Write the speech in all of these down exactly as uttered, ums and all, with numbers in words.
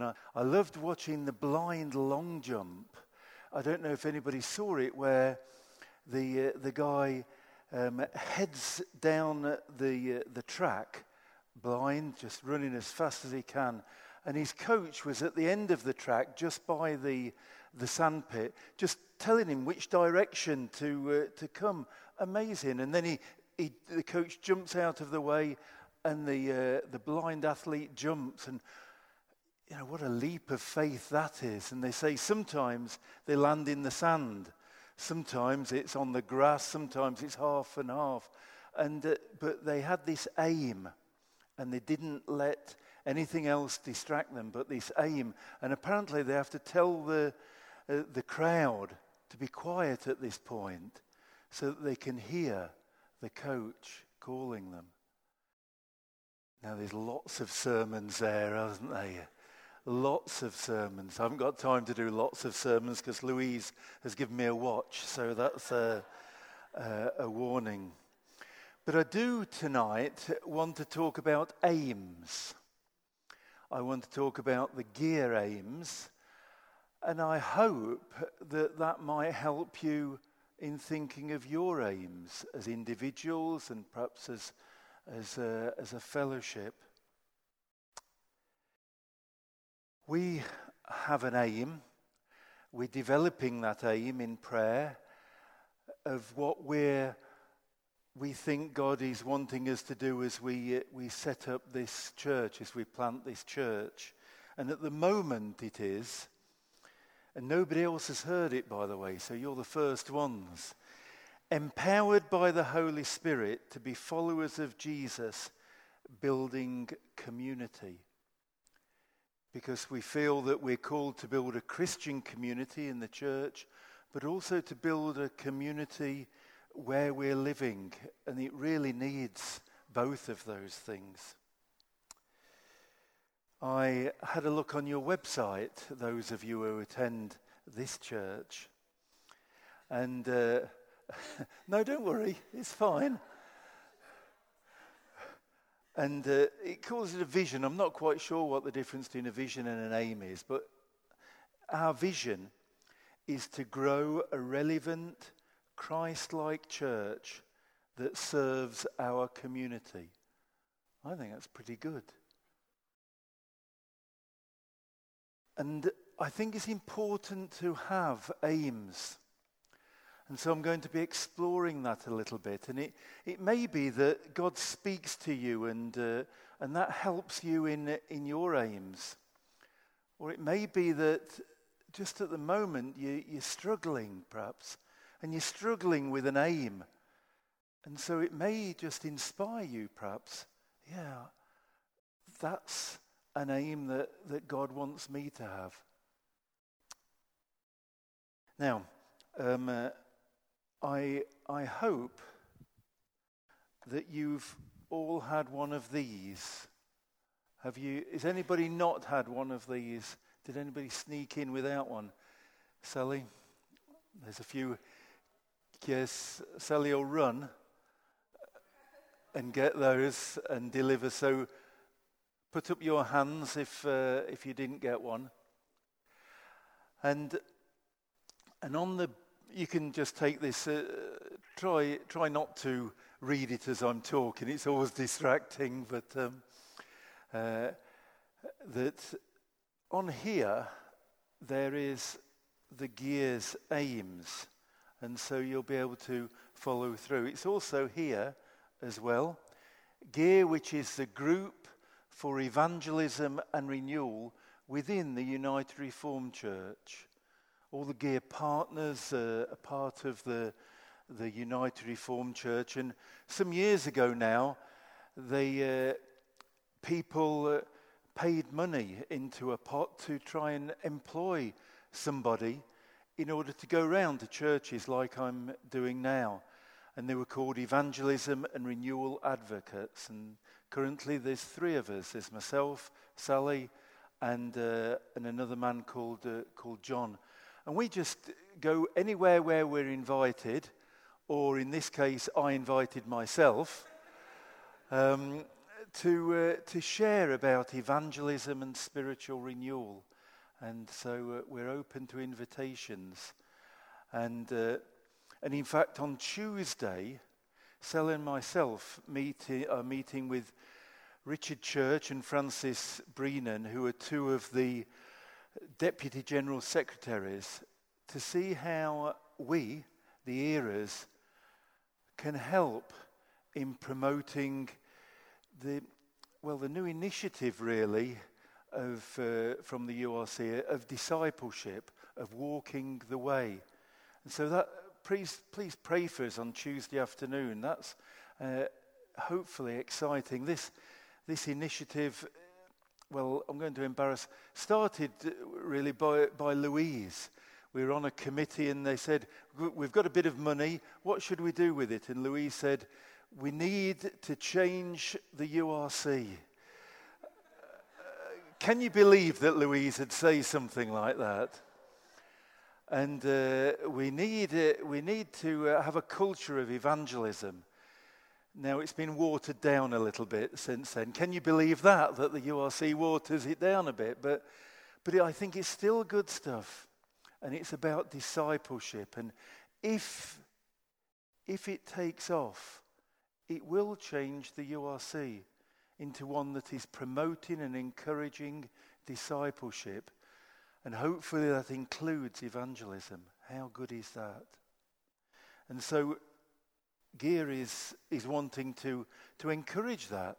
and I, I loved watching the blind long jump. I don't know if anybody saw it, where the uh, the guy um, heads down the uh, the track, blind, just running as fast as he can, and his coach was at the end of the track, just by the the sandpit, just telling him which direction to uh, to come. Amazing. And then he, he the coach jumps out of the way, and the uh, the blind athlete jumps, and you know what a leap of faith that is. And they say sometimes they land in the sand, sometimes it's on the grass, sometimes it's half and half. And uh, but they had this aim, and they didn't let anything else distract them but this aim. And apparently they have to tell the uh, the crowd to be quiet at this point so that they can hear the coach calling them. Now there's lots of sermons there, hasn't there? Lots of sermons. I haven't got time to do lots of sermons because Louise has given me a watch, so that's a, a, a warning. But I do tonight want to talk about aims. I want to talk about the gear aims, and I hope that that might help you in thinking of your aims as individuals and perhaps as, as, a, as a fellowship. We have an aim. We're developing that aim in prayer of what we're, we think God is wanting us to do as we, uh, we set up this church, as we plant this church. And at the moment it is, and nobody else has heard it, by the way, so you're the first ones, empowered by the Holy Spirit to be followers of Jesus, building community. Because we feel that we're called to build a Christian community in the church, but also to build a community where we're living. And it really needs both of those things. I had a look on your website, those of you who attend this church. And, uh, no, don't worry, it's fine. And uh, it calls it a vision. I'm not quite sure what the difference between a vision and an aim is, but our vision is to grow a relevant, Christ-like church that serves our community. I think that's pretty good. And I think it's important to have aims. And so I'm going to be exploring that a little bit. And it, it may be that God speaks to you and uh, and that helps you in, in your aims. Or it may be that just at the moment you, you're struggling, perhaps. And you're struggling with an aim. And so it may just inspire you, perhaps. Yeah, that's an aim that, that God wants me to have. Now, um, uh, I I hope that you've all had one of these. Have you? Has anybody not had one of these? Did anybody sneak in without one? Sally? There's a few. Yes, Sally will run and get those and deliver. So put up your hands if uh, if you didn't get one. And and on the You can just take this, uh, try try not to read it as I'm talking. It's always distracting, but um, uh, that on here there is the gears aims, and so you'll be able to follow through. It's also here as well, GEAR, which is the group for evangelism and renewal within the United Reformed Church. All the GEAR partners uh, are part of the the United Reformed Church, and some years ago now, the uh, people uh, paid money into a pot to try and employ somebody in order to go round to churches like I'm doing now, and they were called Evangelism and Renewal Advocates. And currently, there's three of us. There's myself, Sally, and uh, and another man called uh, called John. And we just go anywhere where we're invited, or in this case, I invited myself, um, to uh, to share about evangelism and spiritual renewal. And so uh, we're open to invitations. And uh, and in fact, on Tuesday, Sally and myself meet, are meeting with Richard Church and Francis Breenan, who are two of the Deputy General Secretaries, to see how we, the eras, can help in promoting the, well, the new initiative, really, of uh, from the U R C, of discipleship, of walking the way. And so that, please, please pray for us on Tuesday afternoon. That's uh, hopefully exciting. This, this initiative, well, I'm going to embarrass, started really by, by Louise. We were on a committee and they said, we've got a bit of money, what should we do with it? And Louise said, we need to change the U R C. Uh, can you believe that Louise would say something like that? And uh, we need uh, we need to uh, have a culture of evangelism. Now, it's been watered down a little bit since then. Can you believe that, that the U R C waters it down a bit? But, but I think it's still good stuff. And it's about discipleship. And if, if it takes off, it will change the U R C into one that is promoting and encouraging discipleship. And hopefully that includes evangelism. How good is that? And so Gear is is wanting to, to encourage that.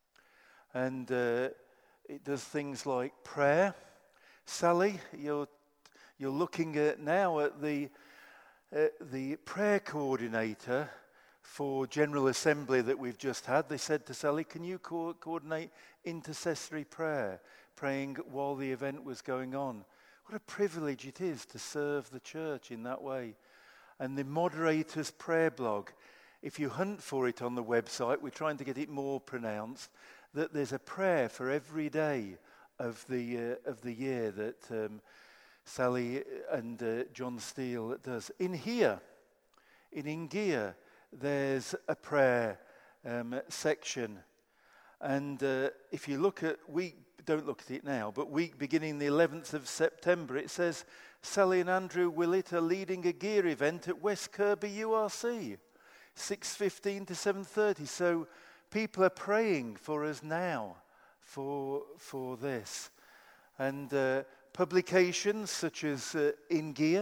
And uh, it does things like prayer. Sally, you're you're looking at now at the uh, the prayer coordinator for General Assembly that we've just had. They said to Sally, can you co- coordinate intercessory prayer, praying while the event was going on? What a privilege it is to serve the church in that way. And the moderator's prayer blog, if you hunt for it on the website, we're trying to get it more pronounced, that there's a prayer for every day of the uh, of the year that um, Sally and uh, John Steele does. In here, in Ingear, there's a prayer um, section. And uh, if you look at week, don't look at it now, but week beginning the eleventh of September, it says, Sally and Andrew Willett are leading a gear event at West Kirby U R C, six fifteen to seven thirty. So people are praying for us now for, for this. And uh, publications such as uh, In Gear,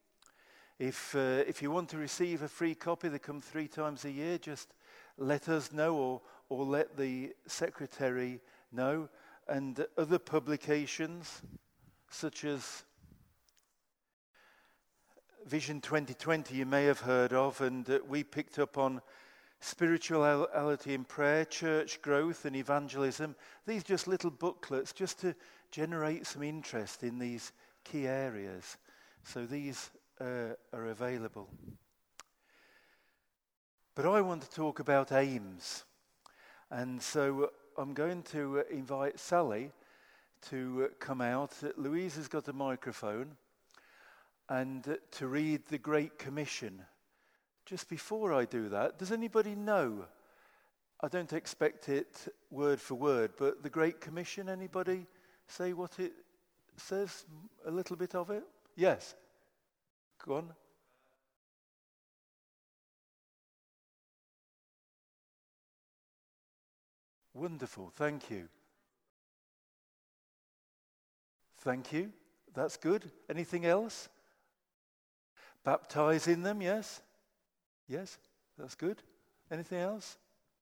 if, uh, if you want to receive a free copy, they come three times a year, just let us know or, or let the secretary know. And other publications such as Vision twenty twenty you may have heard of, and uh, we picked up on spirituality in prayer, church growth and evangelism. These just little booklets just to generate some interest in these key areas. So these uh, are available. But I want to talk about aims. And so I'm going to invite Sally to come out. Louise has got a microphone. And to read the Great Commission. Just before I do that, does anybody know? I don't expect it word for word, but the Great Commission, anybody say what it says? A little bit of it? Yes. Go on. Wonderful, thank you. Thank you, that's good. Anything else? Baptize in them, yes? Yes, that's good. Anything else?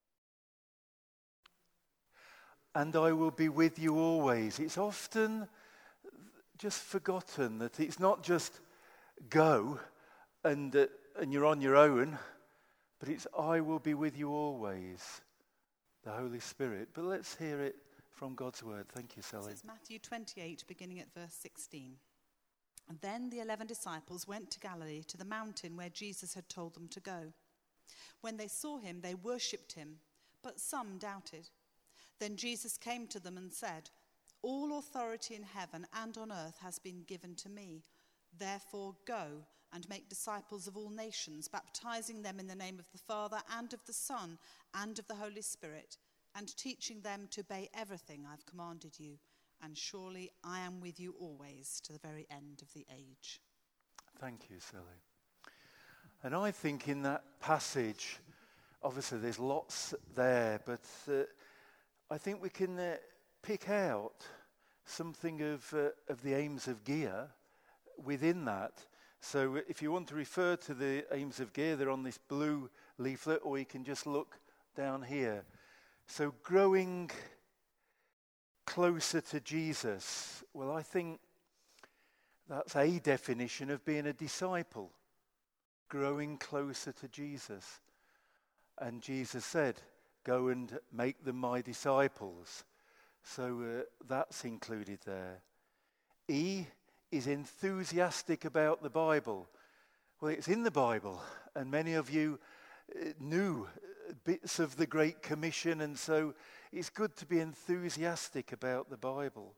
And I will be with you always. It's often just forgotten that it's not just go and, uh, and you're on your own, but it's I will be with you always, the Holy Spirit. But let's hear it from God's word. Thank you, Sally. So it's Matthew twenty-eight, beginning at verse sixteen. And then the eleven disciples went to Galilee, to the mountain where Jesus had told them to go. When they saw him, they worshipped him, but some doubted. Then Jesus came to them and said, All authority in heaven and on earth has been given to me. Therefore go and make disciples of all nations, baptizing them in the name of the Father and of the Son and of the Holy Spirit, and teaching them to obey everything I've commanded you. And surely I am with you always to the very end of the age. Thank you, Sally. And I think in that passage, obviously there's lots there, but uh, I think we can uh, pick out something of uh, of the aims of Gia within that. So if you want to refer to the aims of Gia, they're on this blue leaflet, or you can just look down here. So growing closer to Jesus. Well, I think that's a definition of being a disciple. Growing closer to Jesus. And Jesus said, go and make them my disciples. So uh, that's included there. E is enthusiastic about the Bible. Well, it's in the Bible, and many of you uh, knew bits of the Great Commission, and so it's good to be enthusiastic about the Bible.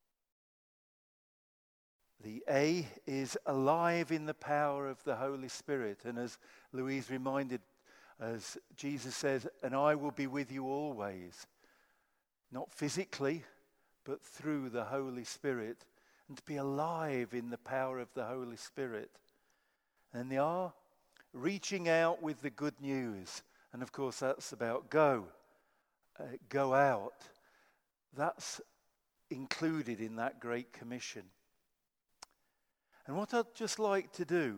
The A is alive in the power of the Holy Spirit, and as Louise reminded us, Jesus says, and I will be with you always, not physically, but through the Holy Spirit, and to be alive in the power of the Holy Spirit. And the R, reaching out with the good news. And of course that's about go, uh, go out. That's included in that Great Commission. And what I'd just like to do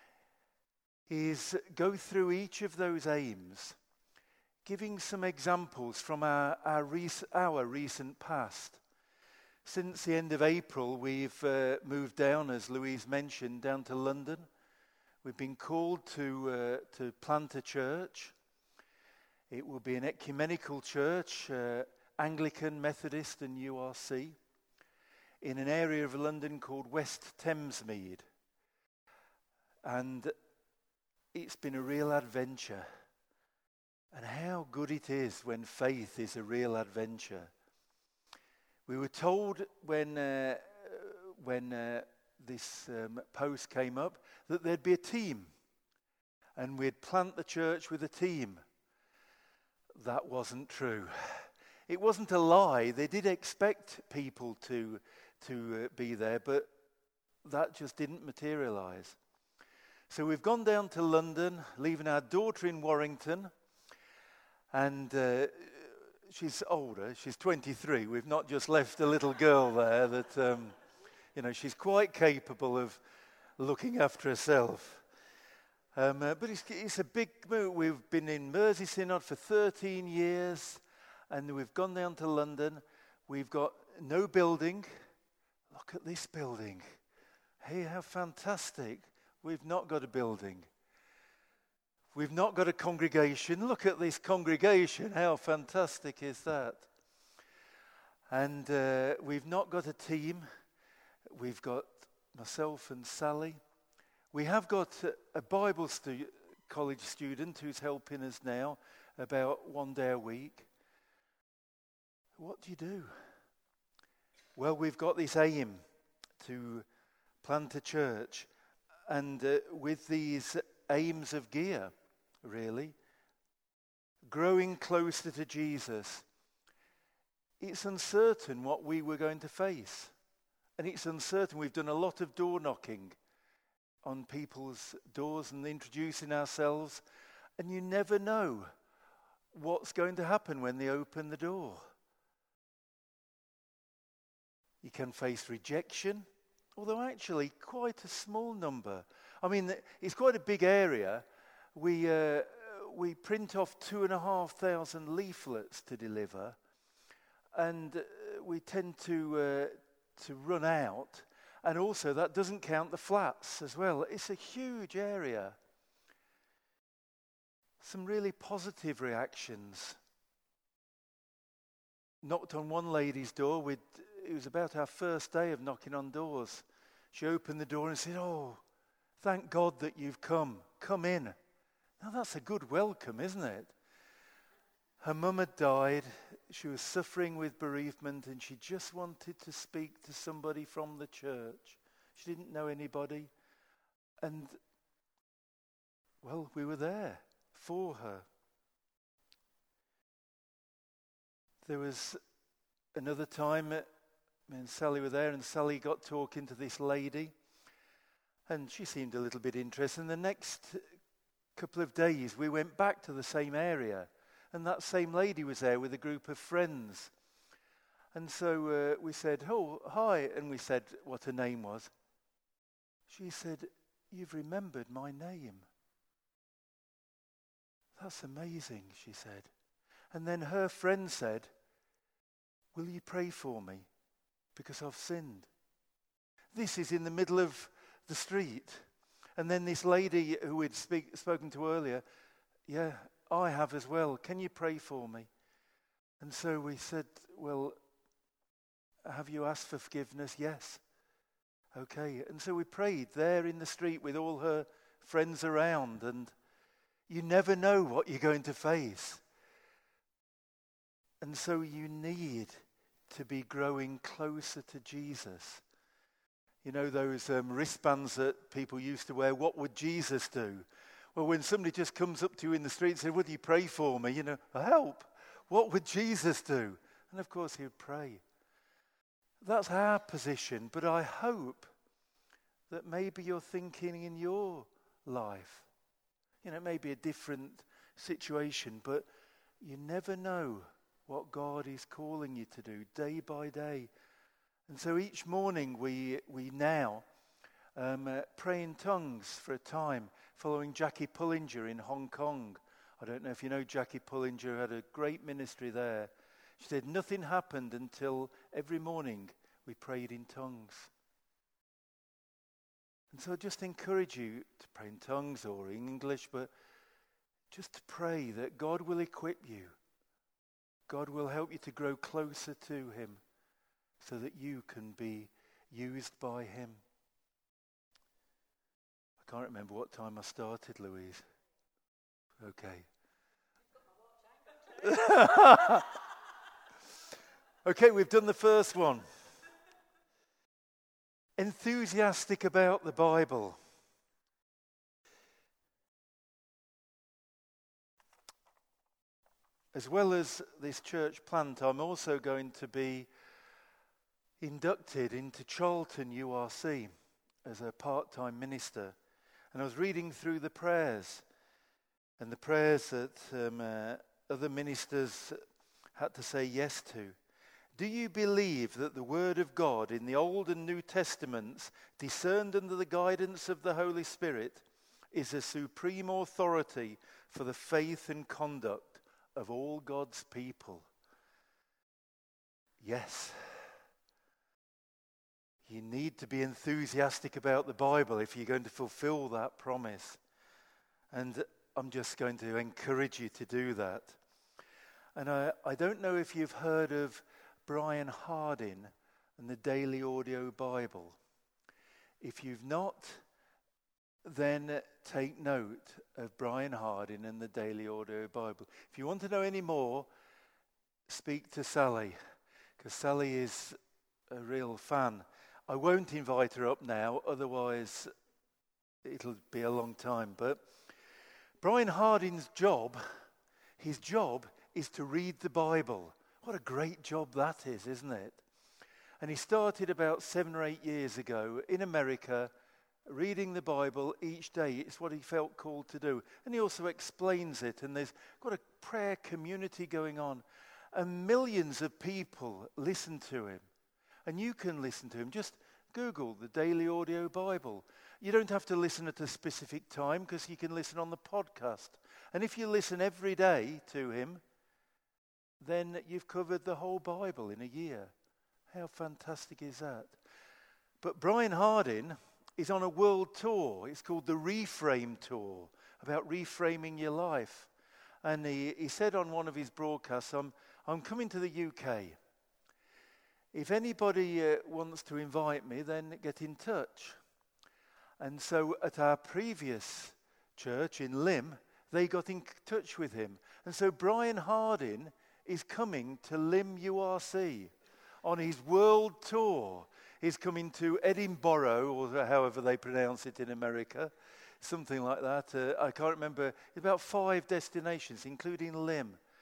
is go through each of those aims, giving some examples from our, our, rec- our recent past. Since the end of April, we've uh, moved down, as Louise mentioned, down to London. We've been called to uh, to plant a church. It will be an ecumenical church, uh, Anglican, Methodist and U R C, in an area of London called West Thamesmead. And it's been a real adventure. And how good it is when faith is a real adventure. We were told when uh, when uh, this um, post came up that there'd be a team and we'd plant the church with a team. That wasn't true. It wasn't a lie. They did expect people to to uh, be there, but that just didn't materialize. So we've gone down to London, leaving our daughter in Warrington, and uh, she's older, she's twenty-three. We've not just left a little girl there that, um, you know, she's quite capable of looking after herself. Um, uh, but it's, it's a big move. We've been in Mersey Synod for thirteen years, and we've gone down to London. We've got no building. Look at this building. Hey, how fantastic. We've not got a building. We've not got a congregation. Look at this congregation. How fantastic is that? And uh, we've not got a team. We've got myself and Sally. We have got a, a Bible stu- college student who's helping us now about one day a week. What do you do? Well, we've got this aim to plant a church. And uh, with these aims of Gia, really, growing closer to Jesus, it's uncertain what we were going to face. And it's uncertain. We've done a lot of door knocking on people's doors and introducing ourselves. And you never know what's going to happen when they open the door. You can face rejection. Although actually quite a small number. I mean, it's quite a big area. We uh, we print off two and a half thousand leaflets to deliver, and uh, we tend to uh, to run out. And also, that doesn't count the flats as well. It's a huge area. Some really positive reactions. Knocked on one lady's door with. It was about our first day of knocking on doors. She opened the door and said, "Oh, thank God that you've come. Come in." Now that's a good welcome, isn't it? Her mum had died. She was suffering with bereavement and she just wanted to speak to somebody from the church. She didn't know anybody. And, well, we were there for her. there was another time, uh, me and Sally were there, and Sally got talking to this lady, and she seemed a little bit interested. And the next couple of days, we went back to the same area, and that same lady was there with a group of friends. And so uh, we said, "Oh, hi," and we said what her name was. She said, "You've remembered my name." "That's amazing," she said. And then her friend said, "Will you pray for me? Because I've sinned." This is in the middle of the street. And then this lady who we'd speak, spoken to earlier, "Yeah, I have as well. Can you pray for me?" And so we said, "Well, have you asked for forgiveness?" "Yes." "Okay." And so we prayed there in the street with all her friends around. And you never know what you're going to face. And so you need to be growing closer to Jesus. You know those um, wristbands that people used to wear, "What would Jesus do?" Well, when somebody just comes up to you in the street and says, "Would you pray for me?" You know, help. What would Jesus do? And of course he would pray. That's our position, but I hope that maybe you're thinking in your life. You know, it may be a different situation, but you never know what God is calling you to do day by day. And so each morning we we now um, uh, pray in tongues for a time, following Jackie Pullinger in Hong Kong. I don't know if you know Jackie Pullinger, had a great ministry there. She said nothing happened until every morning we prayed in tongues. And so I just encourage you to pray in tongues or in English, but just to pray that God will equip you. God will help you to grow closer to him so that you can be used by him. I can't remember what time I started, Louise. Okay. Okay, we've done the first one. Enthusiastic about the Bible. As well as this church plant, I'm also going to be inducted into Charlton U R C as a part-time minister. And I was reading through the prayers, and the prayers that um, uh, other ministers had to say yes to. Do you believe that the Word of God in the Old and New Testaments, discerned under the guidance of the Holy Spirit, is a supreme authority for the faith and conduct of all God's people? Yes. You need to be enthusiastic about the Bible if you're going to fulfill that promise. And I'm just going to encourage you to do that. And I, I don't know if you've heard of Brian Hardin and the Daily Audio Bible. If you've not, then take note of Brian Hardin and the Daily Audio Bible. If you want to know any more, speak to Sally, because Sally is a real fan. I won't invite her up now, otherwise it'll be a long time. But Brian Hardin's job, his job is to read the Bible. What a great job that is, isn't it? And he started about seven or eight years ago in America, reading the Bible each day. It's what he felt called to do. And he also explains it, and there's got a prayer community going on. And millions of people listen to him. And you can listen to him. Just Google the Daily Audio Bible. You don't have to listen at a specific time, because you can listen on the podcast. And if you listen every day to him, then you've covered the whole Bible in a year. How fantastic is that? But Brian Hardin is on a world tour. It's called the Reframe Tour, about reframing your life. And he, he said on one of his broadcasts, I'm, I'm coming to the U K. If anybody uh, wants to invite me, then get in touch. And so at our previous church in Lim, they got in touch with him. And so Brian Hardin is coming to Lim U R C on his world tour. He's coming to Edinburgh, or however they pronounce it in America, something like that. Uh, I can't remember. About five destinations, including Lim.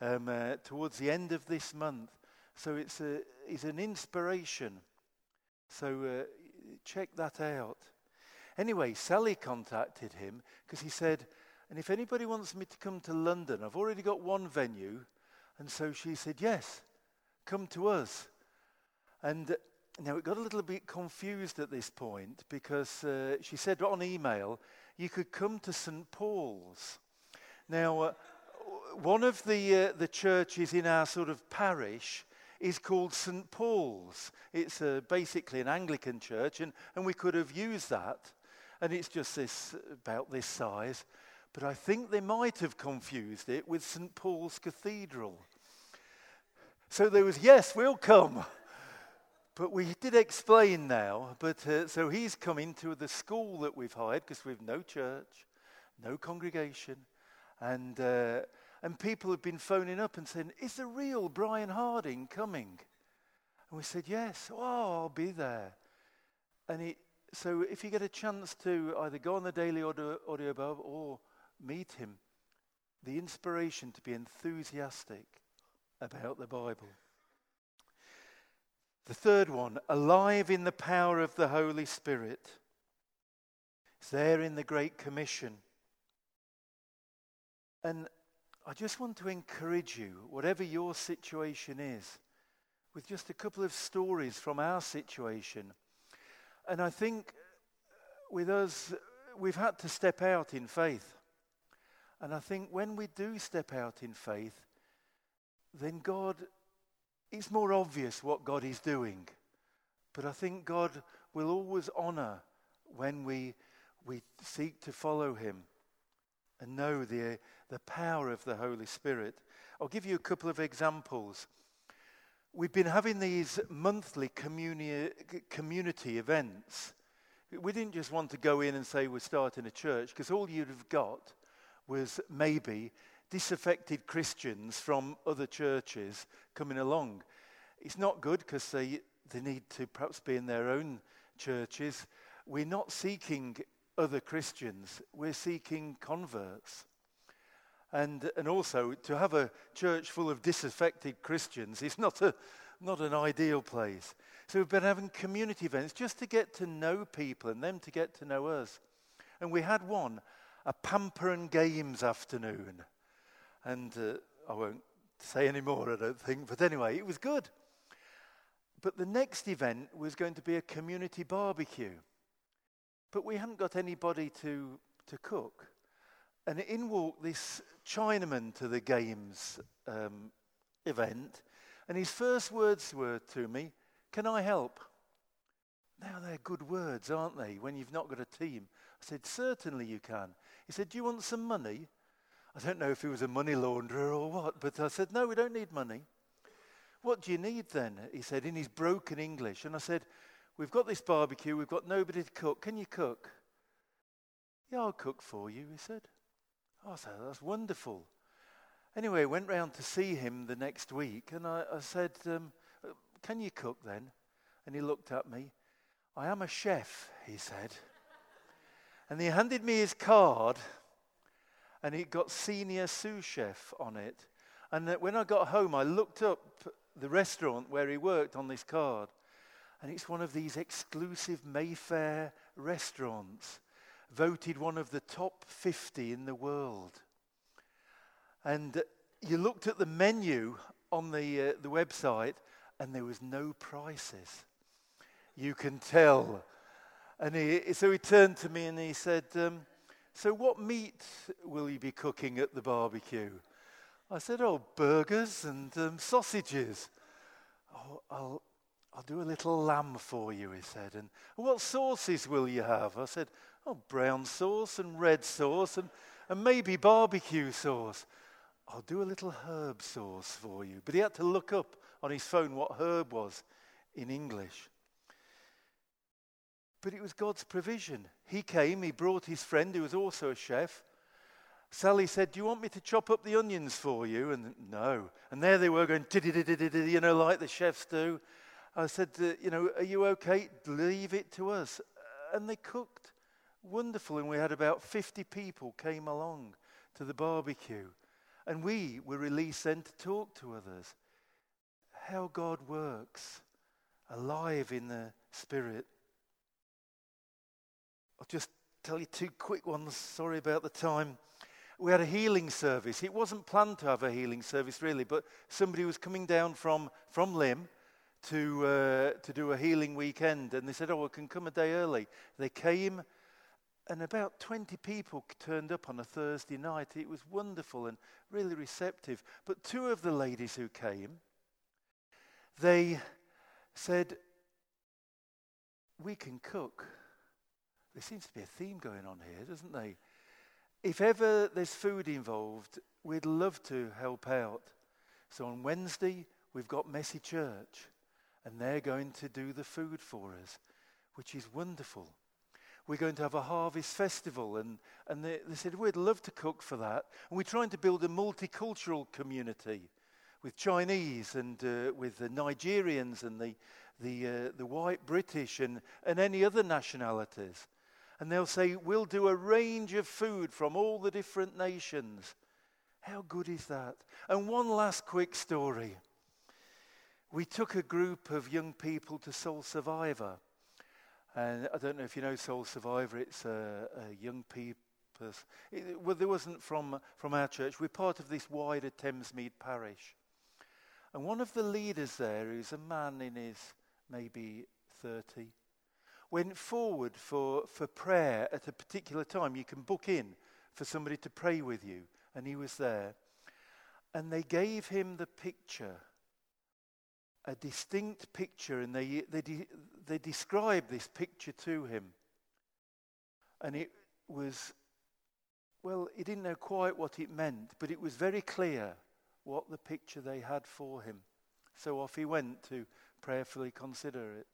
um, uh, towards the end of this month. So it's a, he's an inspiration. So uh, check that out. Anyway, Sally contacted him because he said, and if anybody wants me to come to London, I've already got one venue. And so she said, yes, come to us. And uh, now it got a little bit confused at this point because uh, she said on email, you could come to Saint Paul's. Now, uh, one of the uh, the churches in our sort of parish is called Saint Paul's. It's uh, basically an Anglican church, and, and we could have used that. And it's just this about this size. But I think they might have confused it with Saint Paul's Cathedral. So there was, yes, we'll come. But we did explain now. But uh, so he's coming to the school that we've hired because we've no church, no congregation. And uh, and people have been phoning up and saying, is the real Brian Harding coming? And we said, yes. Oh, I'll be there. And it, so if you get a chance to either go on the Daily Audio, audio Bible or meet him, the inspiration to be enthusiastic about the Bible. The third one, alive in the power of the Holy Spirit. It's there in the Great Commission. And I just want to encourage you, whatever your situation is, with just a couple of stories from our situation. And I think with us, we've had to step out in faith. And I think when we do step out in faith, then God, it's more obvious what God is doing. But I think God will always honor when we we seek to follow him and know the, the power of the Holy Spirit. I'll give you a couple of examples. We've been having these monthly communi- community events. We didn't just want to go in and say we're starting a church, because all you'd have got was maybe disaffected Christians from other churches coming along. It's not good because they, they need to perhaps be in their own churches. We're not seeking other Christians. We're seeking converts. And and also to have a church full of disaffected Christians is not a not an ideal place. So we've been having community events just to get to know people and them to get to know us. And we had one, a Pamper and Games afternoon. And uh, I won't say any more, I don't think. But anyway, it was good. But the next event was going to be a community barbecue. But we hadn't got anybody to, to cook. And in walked this Chinaman to the games um, event. And his first words were to me, "Can I help?" Now they're good words, aren't they, when you've not got a team? I said, "Certainly you can." He said, "Do you want some money?" I don't know if he was a money launderer or what, but I said, "No, we don't need money." "What do you need then?" he said in his broken English. And I said, "We've got this barbecue, we've got nobody to cook. Can you cook?" "Yeah, I'll cook for you," he said. I said, "That's wonderful." Anyway, I went round to see him the next week, and I, I said, um, "Can you cook then?" And he looked at me. "I am a chef," he said. And he handed me his card, and it got senior sous chef on it. And when I got home, I looked up the restaurant where he worked on this card, and it's one of these exclusive Mayfair restaurants, voted one of the top fifty in the world. And you looked at the menu on the uh, the website, and there was no prices. You can tell. And he, so he turned to me and he said, um, "So what meat will you be cooking at the barbecue?" I said, "Oh, burgers and um, sausages." "Oh, I'll I'll do a little lamb for you," he said. "And what sauces will you have?" I said, "Oh, brown sauce and red sauce and, and maybe barbecue sauce." "I'll do a little herb sauce for you." But he had to look up on his phone what herb was in English. But it was God's provision. He came, he brought his friend who was also a chef. Sally said, "Do you want me to chop up the onions for you?" And no. And there they were going, you know, like the chefs do. I said, uh, you know, "Are you okay? Leave it to us." And they cooked wonderful. And we had about fifty people came along to the barbecue. And we were released then to talk to others. How God works, alive in the Spirit. I'll just tell you two quick ones. Sorry about the time. We had a healing service. It wasn't planned to have a healing service really, but somebody was coming down from, from Lim to uh, to do a healing weekend, and they said, oh, we can come a day early. They came, and about twenty people turned up on a Thursday night. It was wonderful and really receptive. But two of the ladies who came, they said, we can cook. There seems to be a theme going on here, doesn't there? If ever there's food involved, we'd love to help out. So on Wednesday, we've got Messy Church, and they're going to do the food for us, which is wonderful. We're going to have a harvest festival, and, and they, they said, we'd love to cook for that. And we're trying to build a multicultural community with Chinese and uh, with the Nigerians and the, the, uh, the white British and, and any other nationalities. And they'll say, we'll do a range of food from all the different nations. How good is that? And one last quick story. We took a group of young people to Soul Survivor. And I don't know if you know Soul Survivor. It's a, a young people. It, well, there wasn't from, from our church. We're part of this wider Thamesmead parish. And one of the leaders there, who's a man in his maybe thirty, went forward for, for prayer at a particular time. You can book in for somebody to pray with you. And he was there. And they gave him the picture, a distinct picture, and they they de- they described this picture to him. And it was, well, he didn't know quite what it meant, but it was very clear what the picture they had for him. So off he went to prayerfully consider it.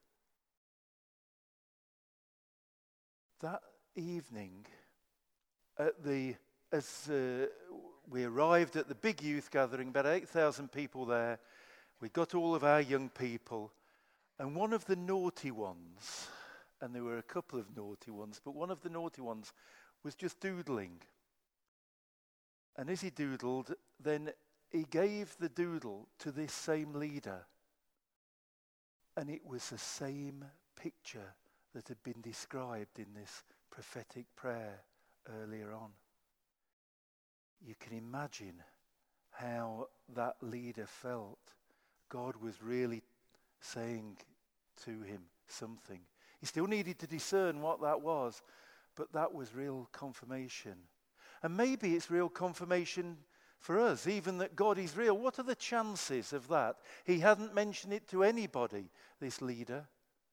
That evening, at the as uh, we arrived at the big youth gathering, about eight thousand people there, we got all of our young people, and one of the naughty ones, and there were a couple of naughty ones, but one of the naughty ones was just doodling. And as he doodled, then he gave the doodle to this same leader. And it was the same picture that had been described in this prophetic prayer earlier on. You can imagine how that leader felt. God was really saying to him something. He still needed to discern what that was, but that was real confirmation. And maybe it's real confirmation for us, even that God is real. What are the chances of that? He hadn't mentioned it to anybody, this leader.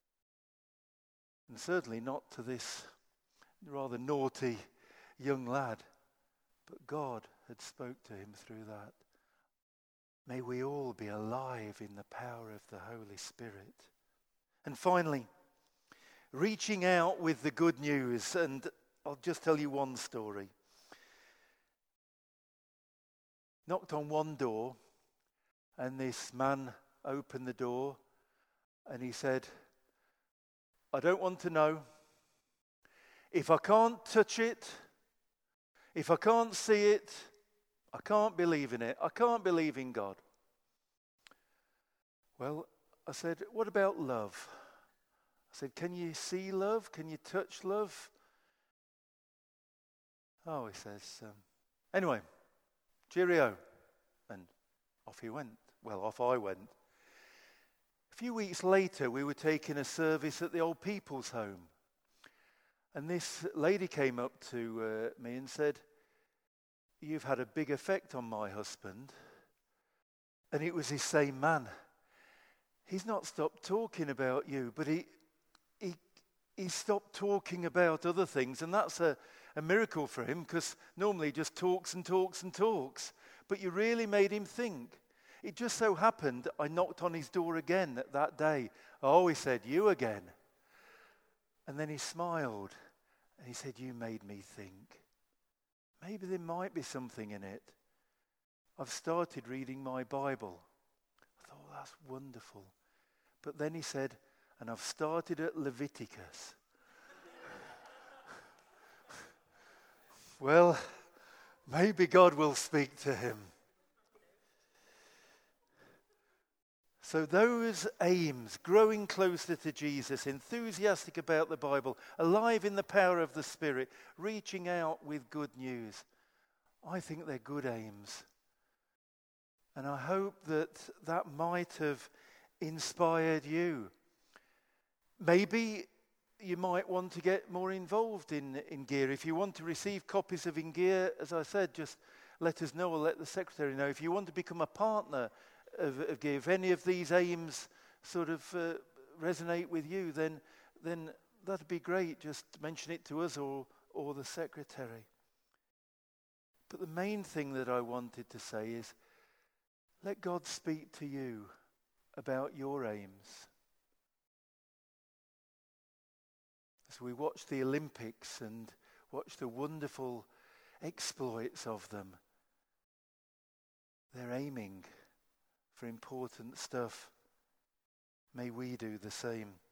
And certainly not to this rather naughty young lad. But God had spoke to him through that. May we all be alive in the power of the Holy Spirit. And finally, reaching out with the good news. And I'll just tell you one story. Knocked on one door, and this man opened the door, and he said, I don't want to know. If I can't touch it, if I can't see it, I can't believe in it. I can't believe in God. Well, I said, what about love? I said, can you see love? Can you touch love? Oh, he says, um, anyway, cheerio. And off he went. Well, off I went. A few weeks later, we were taking a service at the Old People's Home. And this lady came up to uh, me and said, you've had a big effect on my husband. And it was this same man. He's not stopped talking about you, but he he he stopped talking about other things. And that's a, a miracle for him, because normally he just talks and talks and talks. But you really made him think. It just so happened I knocked on his door again that day. Oh, he said, you again. And then he smiled. And he said, you made me think. Maybe there might be something in it. I've started reading my Bible. I thought, that's wonderful. But then he said, and I've started at Leviticus. Well, Maybe God will speak to him. So those aims, growing closer to Jesus, enthusiastic about the Bible, alive in the power of the Spirit, reaching out with good news, I think they're good aims. And I hope that that might have inspired you. Maybe you might want to get more involved in, in Gear. If you want to receive copies of In Gear, as I said, just let us know or let the secretary know. If you want to become a partner of, of Gear, if any of these aims sort of uh, resonate with you, then then that'd be great. Just mention it to us or or the secretary. But the main thing that I wanted to say is, let God speak to you about your aims. As we watch the Olympics and watch the wonderful exploits of them, they're aiming for important stuff. May we do the same.